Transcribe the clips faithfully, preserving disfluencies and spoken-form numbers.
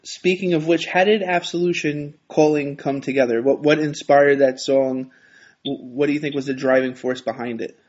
speaking of which, how did Absolution Calling come together? What what inspired that song? What do you think was the driving force behind it?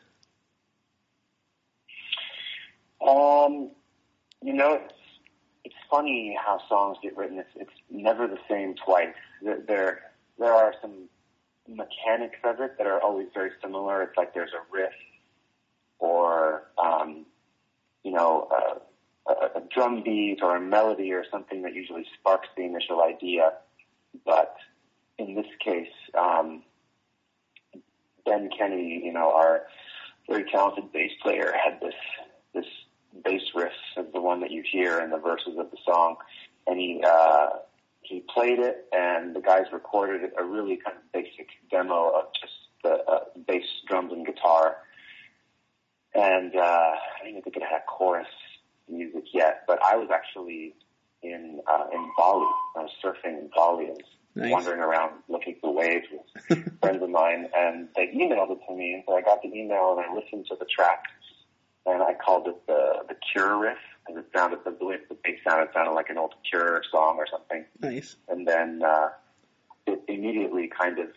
Um, you know, it's, it's funny how songs get written. It's, it's never the same twice. There, there are some mechanics of it that are always very similar. It's like there's a riff or, um, you know, a, a, a drum beat or a melody or something that usually sparks the initial idea. But in this case, um, Ben Kennedy, you know, our very talented bass player, had this this bass riff of the one that you hear in the verses of the song, and he uh, he played it, and the guys recorded a really kind of basic demo of just the uh, bass, drums, and guitar. And uh, I didn't think it had chorus music yet, but I was actually in uh, in Bali. I was surfing in Bali. I was nice. Wandering around looking for waves with friends of mine, and they emailed it to me. And so I got the email and I listened to the track, and I called it the the Cure riff, and it sounded the way the bass sounded sounded like an old Cure song or something. Nice. And then uh, it immediately kind of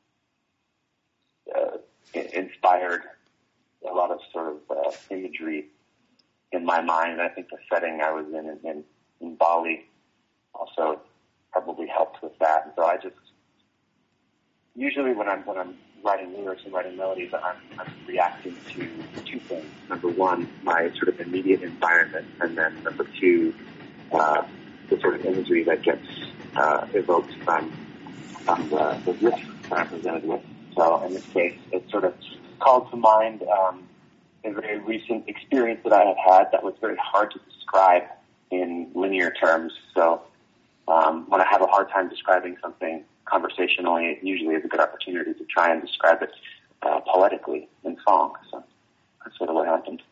uh, inspired a lot of sort of uh, imagery in my mind. And I think the setting I was in in, in Bali also probably helped with that. And so I just usually when I'm when I'm writing lyrics and writing melodies, I'm, I'm reacting to two things. Number one, my sort of immediate environment, and then number two, uh, the sort of imagery that gets uh, evoked from, from the, the riff that I'm presented with. So in this case, it sort of called to mind um, a very recent experience that I had had that was very hard to describe in linear terms. So um, when I have a hard time describing something conversationally, it usually is a good opportunity to try and describe it uh, poetically in song. So that's sort of what happened.